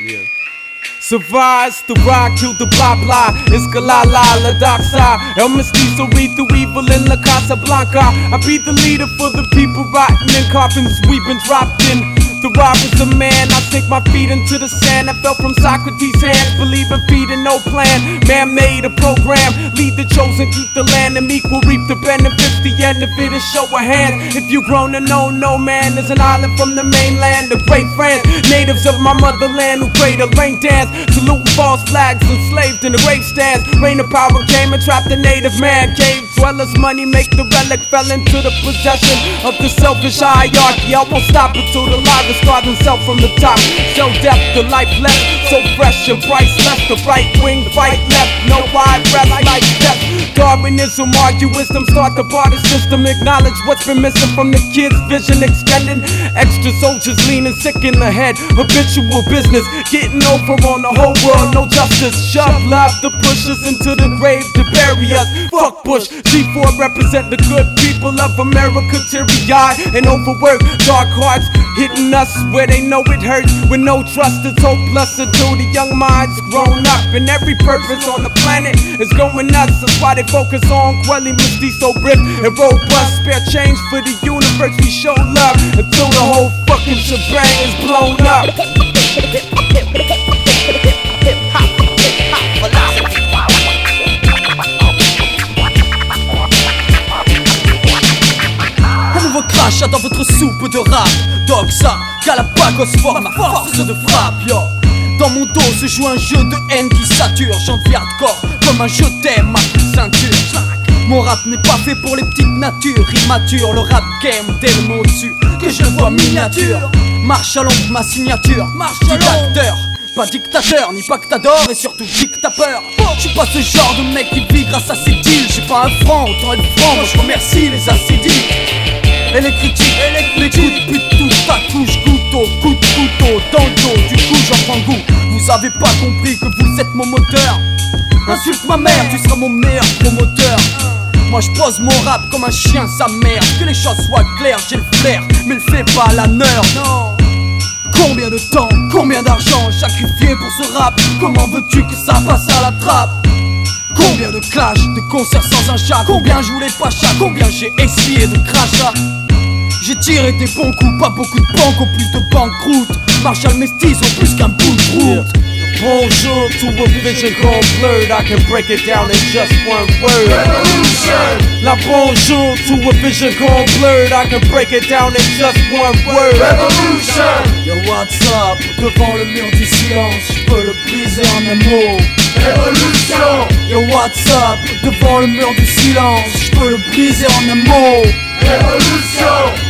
Yeah. Survives the rock, kill the blah blah. It's Galala, La Doxa. El Mestizo, read the evil in La Casablanca. I be the leader for the people rotting in coffins. We've been dropped in. The robber's a man, I sink my feet into the sand. I fell from Socrates' hands, believe in feeding, no plan. Man made a program, lead the chosen, keep the land. And equal reap the benefits, the end of it is show a hand. If you grown to know, no man is an island from the mainland. The great friends, natives of my motherland who pray the rain dance. Saluting false flags, enslaved in the grave stands. Rain of power came and trapped the native man. Cave dwellers, money make the relic, fell into the possession of the selfish hierarchy. I won't stop until the live start himself from the top. So depth, the life left, so fresh and priceless. The right wing fight left, no wide breath like death. Darwinism, argue wisdom, start the barter system. Acknowledge what's been missing from the kids' vision extending. Extra soldiers leaning sick in the head. Habitual business, getting over on the whole world, no justice. Shove love the pushers into the grave to bury us. Fuck Bush, G4 represent the good people of America. Teary-eyed and overworked, dark hearts hitting us where they know it hurts. With no trust, it's hopeless until the young mind's grown up. And every purpose on the planet is going nuts. That's why they focus on quelling Mestizo ripped and robust. Spare change for the universe, we show love until the whole fucking shebang is blown up. Crache dans votre soupe de rap. Doxa, Galapagos forme ma force de frappe, yo. Dans mon dos se joue un jeu de haine qui sature. J'envie hardcore comme un je t'aime, ma petite ceinture. Mon rap n'est pas fait pour les petites natures immatures. Le rap game dès le mot dessus que je vois miniature. Marche à l'ombre, ma signature. Marche à l'ombre. Pas dictateur, ni pactador et surtout dictateur. Je suis pas ce genre de mec qui vit grâce à ses deals. J'ai pas un franc, autant être franc, moi je remercie les acédiques. Et les critiques, les coups de pute, tout ta couche, couteau dans le dos, du coup j'en prends goût. Vous avez pas compris que vous êtes mon moteur. Insulte ma mère, tu seras mon meilleur promoteur. Moi je pose mon rap comme un chien sa mère. Que les choses soient claires, j'ai le flair, mais le fais pas à la nerd, non. Combien de temps, combien d'argent sacrifié pour ce rap? Comment veux-tu que ça passe à la trappe? Combien de clashs, de concerts sans un chat? Combien je voulais pas chat? Combien j'ai essayé de crachat? J'ai tiré des bons coups, pas beaucoup de banques, au plus de banqueroute. Marshall Mestizo plus qu'un bout de route. Bonjour to a vision gone blurred. I can break it down in just one word. Revolution. Now bonjour to a vision gone blurred. I can break it down in just one word. Revolution. Yo what's up? Devant le mur du silence, je peux le briser en un mot. Révolution. Yo what's up? Devant le mur du silence, je peux le briser en un mot. Révolution.